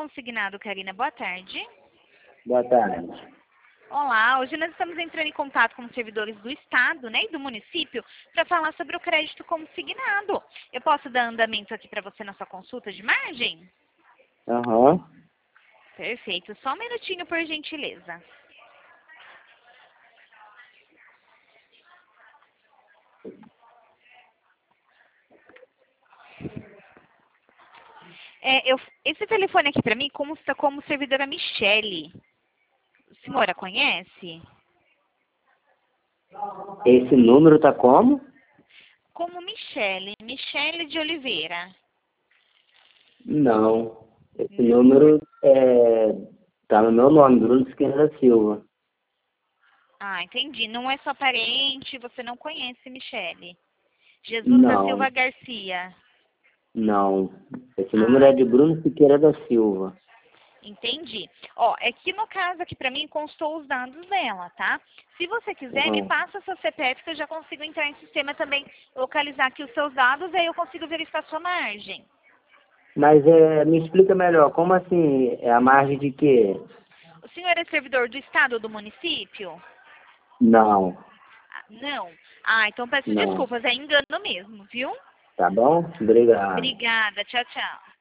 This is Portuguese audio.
Consignado, Karina. Boa tarde. Boa tarde. Olá, hoje nós estamos entrando em contato com os servidores do Estado, né, e do município, para falar sobre o crédito consignado. Eu posso dar andamento aqui para você na sua consulta de margem? Aham. Perfeito. Só um minutinho, por gentileza. Esse telefone aqui para mim consta como servidora Michele. A senhora conhece? Esse número tá como? Como Michele. Michele de Oliveira. Não. Esse número tá no meu nome, Bruno Siqueira da Silva. Ah, entendi. Não é sua parente, você não conhece Michele. Jesus da Silva Não, Garcia. não. Esse número Ah, é de Bruno Siqueira da Silva. entendi. Ó, é que no caso aqui pra mim constou os dados dela, tá? Se você quiser, me Aham. passa seu CPF que eu já consigo entrar em sistema também, localizar aqui os seus dados, aí eu consigo verificar sua margem. Mas me explica melhor, como assim? É a margem de quê? O senhor é servidor do estado ou do município? Não, Ah, não. Ah, então peço não. desculpas, é engano mesmo, viu? Tá bom? Obrigado. Obrigada, tchau, tchau.